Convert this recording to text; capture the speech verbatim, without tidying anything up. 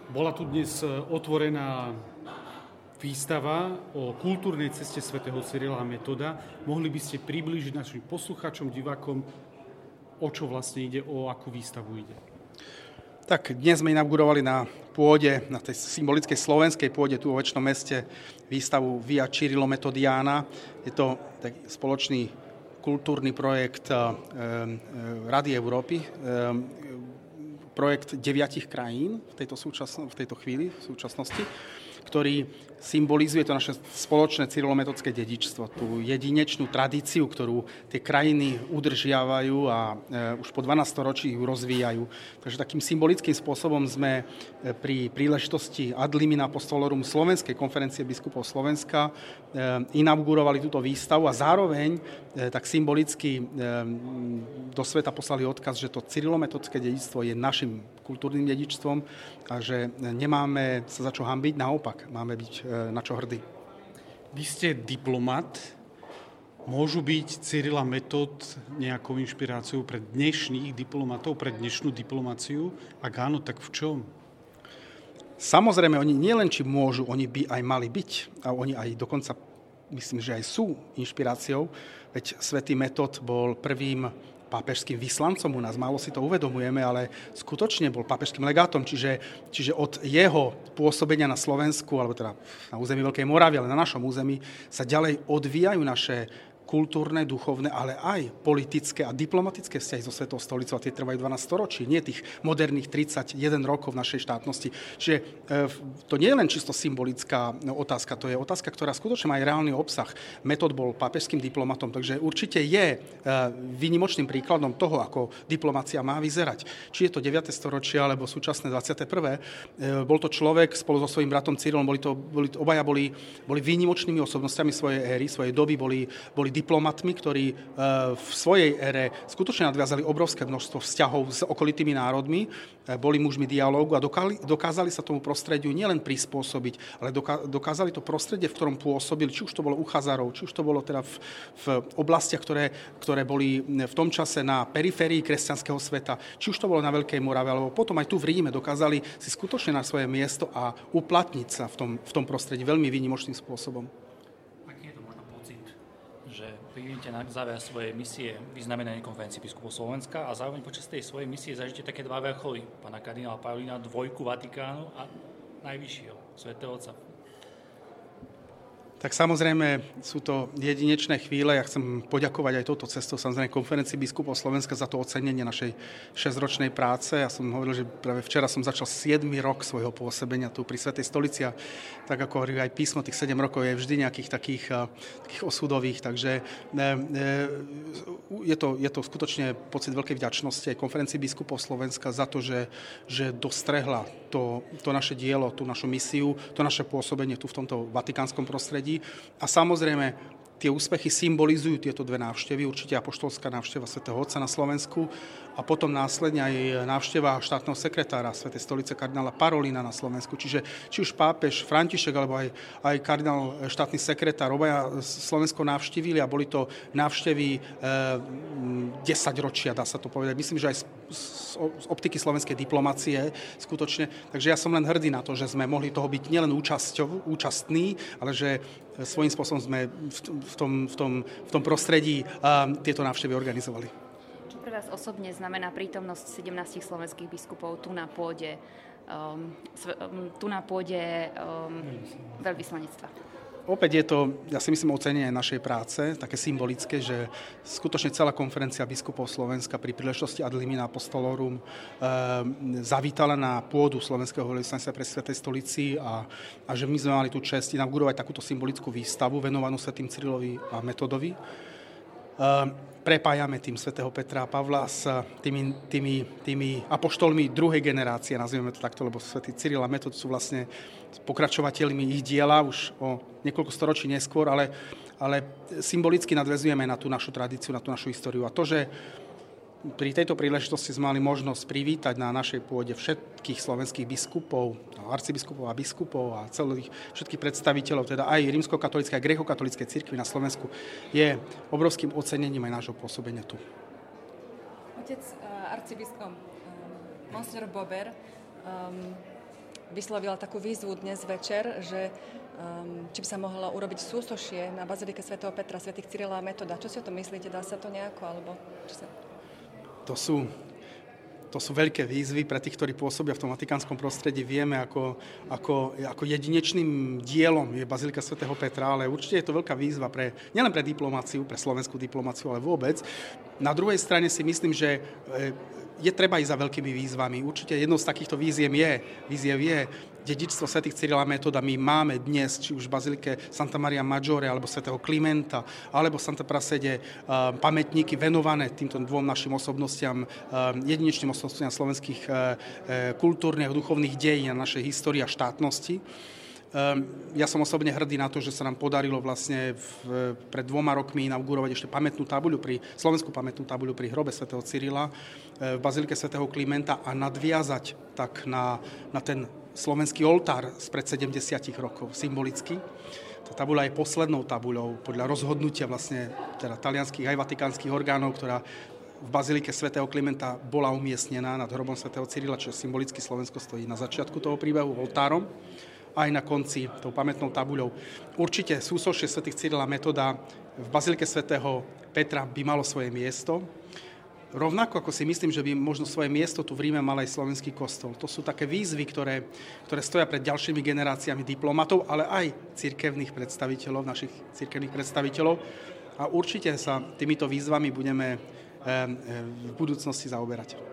Bola tu dnes otvorená výstava o kultúrnej ceste svätého Cyrila a Metoda. Mohli by ste priblížiť našim poslucháčom, divákom, o čo vlastne ide, o akú výstavu ide? Tak dnes sme inaugurovali na pôde, na tej symbolickej slovenskej pôde tu vo Večnom meste výstavu Via Cyrilo Metodiana. Je to taký spoločný kultúrny projekt Rady Európy, projekt deviatich krajín v tejto, súčasno, v tejto chvíli, v súčasnosti, ktorý symbolizuje to naše spoločné cyrilometodské dedičstvo, tú jedinečnú tradíciu, ktorú tie krajiny udržiavajú a e, už po dvanásť ročí ju rozvíjajú. Takže takým symbolickým spôsobom sme pri príležitosti Ad limina apostolorum Slovenskej konferencie biskupov Slovenska e, inaugurovali túto výstavu a zároveň e, tak symbolicky e, do sveta poslali odkaz, že to cyrilometodské dedičstvo je našim kultúrnym dedičstvom a že nemáme sa za čo hanbiť, naopak máme byť na čo hrdí. Vy ste diplomat. Môžu byť Cyril a Metod nejakou inšpiráciou pre dnešných diplomatov, pre dnešnú diplomáciu? Ak áno, tak v čom? Samozrejme, oni nielen či môžu, oni by aj mali byť. A oni aj dokonca, myslím, že aj sú inšpiráciou. Veď svätý Metod bol prvým pápežským vyslancom u nás. Málo si to uvedomujeme, ale skutočne bol pápežským legátom, čiže, čiže od jeho pôsobenia na Slovensku, alebo teda na území Veľkej Moravy, ale na našom území, sa ďalej odvíjajú naše kultúrne, duchovné, ale aj politické a diplomatické vzťahy so Svetou stolicou, a tie trvajú dvanásť storočí, nie tých moderných tridsaťjeden rokov v našej štátnosti. Čiže to nie je len čisto symbolická otázka, to je otázka, ktorá skutočne má aj reálny obsah. Metod bol pápežským diplomatom, takže určite je výnimočným príkladom toho, ako diplomácia má vyzerať. Či je to deviate storočie, alebo súčasné dvadsiate prvé Bol to človek spolu so svojím bratom Cyrilom, boli to, boli, obaja boli, boli výnimočnými osobnostiami svojej éry, svojej doby, boli, boli diplomatmi, ktorí v svojej ére skutočne nadviazali obrovské množstvo vzťahov s okolitými národmi, boli mužmi dialógu a dokázali sa tomu prostrediu nielen prispôsobiť, ale dokázali to prostredie, v ktorom pôsobili, či už to bolo u Chazarov, či už to bolo teda v, v oblastiach, ktoré, ktoré boli v tom čase na periférii kresťanského sveta, či už to bolo na Veľkej Morave, alebo potom aj tu v Ríme dokázali si skutočne na svoje miesto a uplatniť sa v tom, v tom prostredí veľmi výnimočným spôsobom. Že prídete na záver svojej misie vyznamenanej konferencii biskupov Slovenska a zároveň počas tej svojej misie zažite také dva vrcholy. Pána kardinála Parolina, dvojku Vatikánu a najvyššieho, svätého Otca. Tak samozrejme sú to jedinečné chvíle. Ja chcem poďakovať aj touto cestou samozrejme konferencii biskupov Slovenska za to ocenenie našej šesťročnej práce. Ja som hovoril, že práve včera som začal siedmy rok svojho pôsobenia tu pri Svätej stolici a tak ako hovorí aj písmo, tých sedem rokov je vždy nejakých takých, takých osudových, takže je to, je to skutočne pocit veľkej vďačnosti aj konferencii biskupov Slovenska za to, že, že dostrehla to, to naše dielo, tú našu misiu, to naše pôsobenie tu v tomto vatikánskom prostredí. A samozrejme, tie úspechy symbolizujú tieto dve návštevy, určite apoštolská návšteva svätého Otca na Slovensku a potom následne aj návšteva štátneho sekretára Svätej stolice kardinála Parolina na Slovensku. Čiže či už pápež František alebo aj, aj kardinál štátny sekretár obaja Slovensko navštívili a boli to návštevy e, desaťročia, dá sa to povedať. Myslím, že aj z, z optiky slovenskej diplomacie skutočne. Takže ja som len hrdý na to, že sme mohli toho byť nielen účasťov, účastní, ale že svojím spôsobom sme v, v, tom, v, tom, v tom prostredí um, tieto návštevy organizovali. Čo pre vás osobne znamená prítomnosť sedemnástich slovenských biskupov tu na pôde, um, tu na pôde um, veľvyslanectva? Opäť je to, ja si myslím, ocenenie našej práce, také symbolické, že skutočne celá konferencia biskupov Slovenska pri príležitosti Ad limina apostolorum e, zavítala na pôdu Slovenského veľvyslanectva pri Svätej stolici a, a že my sme mali tú česť inaugurovať takúto symbolickú výstavu venovanú svätým Cyrilovi a Metodovi. E, prepájame tým svätého Petra a Pavla s tými, tými, tými apoštolmi druhej generácie, nazveme to takto, lebo svätý Cyril a Metod sú vlastne pokračovateľmi ich diela už o niekoľko storočí neskôr, ale, ale symbolicky nadväzujeme na tú našu tradíciu, na tú našu históriu. A to, že pri tejto príležitosti sme mali možnosť privítať na našej pôde všetkých slovenských biskupov, arcibiskupov a biskupov a celých všetkých predstaviteľov, teda aj rímskokatolíckej a grékokatolíckej cirkvi na Slovensku, je obrovským ocenením aj nášho pôsobenia tu. Otec uh, arcibiskup um, Monsignor Bober, um, vyslovila takú výzvu dnes večer, že um, či by sa mohlo urobiť súsošie na bazilike svätého Petra, svätých Cyrila a Metoda. Čo si o tom myslíte? Dá sa to nejako? Alebo čo sa... To sú... To sú veľké výzvy pre tých, ktorí pôsobia v tom vatikánskom prostredí. Vieme, ako, ako, ako jedinečným dielom je bazilika svätého Petra, ale určite je to veľká výzva pre, nielen pre diplomáciu, pre slovenskú diplomáciu, ale vôbec. Na druhej strane si myslím, že je treba ísť za veľkými výzvami. Určite jednou z takýchto výziev je, výziev je dedičstvo svätých Cyrila a Metoda. My máme dnes, či už v bazilike Santa Maria Maggiore, alebo svätého Klimenta, alebo Santa Prasede, uh, pamätníky venované týmto dvom našim osobnostiam, uh, jedinečným osobnostiam slovenských uh, uh, kultúrnych a duchovných dejín a našej histórie a štátnosti. Ja som osobne hrdý na to, že sa nám podarilo vlastne v, pred dvoma rokmi inaugurovať ešte pamätnú tabuľu pri, slovenskú pamätnú tabuľu pri hrobe svätého Cyrila v bazilike svätého Klimenta a nadviazať tak na, na ten slovenský oltár spred sedemdesiat rokov symbolicky. Tá tabuľa je poslednou tabuľou podľa rozhodnutia vlastne teda talianských aj vatikánskych orgánov, ktorá v bazilike svätého Klimenta bola umiestnená nad hrobom svätého Cyrila, čo symbolicky Slovensko stojí na začiatku toho príbehu oltárom, aj na konci tou pamätnou tabuľou. Určite súsošie svätých Cyrila a Metoda v bazilike svätého Petra by malo svoje miesto. Rovnako ako si myslím, že by možno svoje miesto tu v Ríme mal aj slovenský kostol. To sú také výzvy, ktoré, ktoré stoja pred ďalšími generáciami diplomatov, ale aj cirkevných predstaviteľov, našich cirkevných predstaviteľov. A určite sa týmito výzvami budeme v budúcnosti zaoberať.